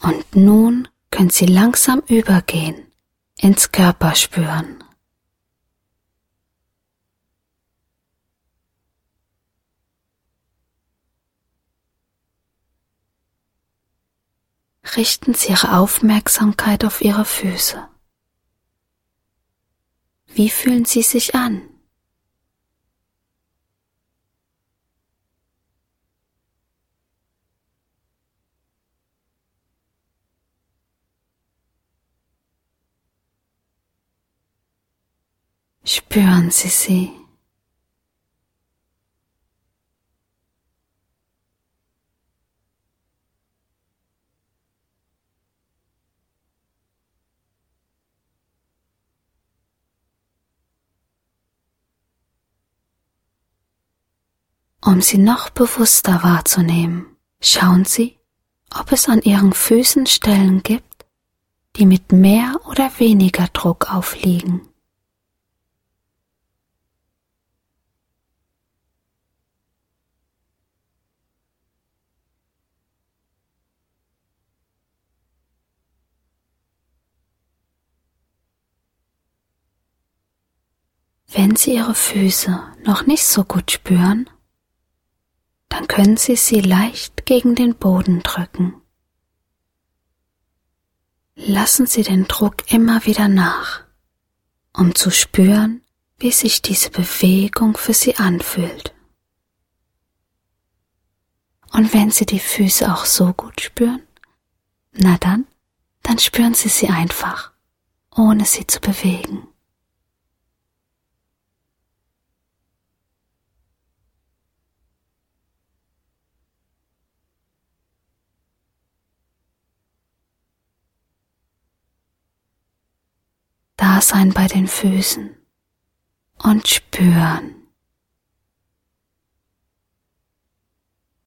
Und nun können Sie langsam übergehen ins Körperspüren. Richten Sie Ihre Aufmerksamkeit auf Ihre Füße. Wie fühlen sie sich an? Spüren Sie sie. Um sie noch bewusster wahrzunehmen, schauen Sie, ob es an Ihren Füßen Stellen gibt, die mit mehr oder weniger Druck aufliegen. Wenn Sie Ihre Füße noch nicht so gut spüren, dann können Sie sie leicht gegen den Boden drücken. Lassen Sie den Druck immer wieder nach, um zu spüren, wie sich diese Bewegung für Sie anfühlt. Und wenn Sie die Füße auch so gut spüren, na dann spüren Sie sie einfach, ohne sie zu bewegen. Da sein bei den Füßen und spüren.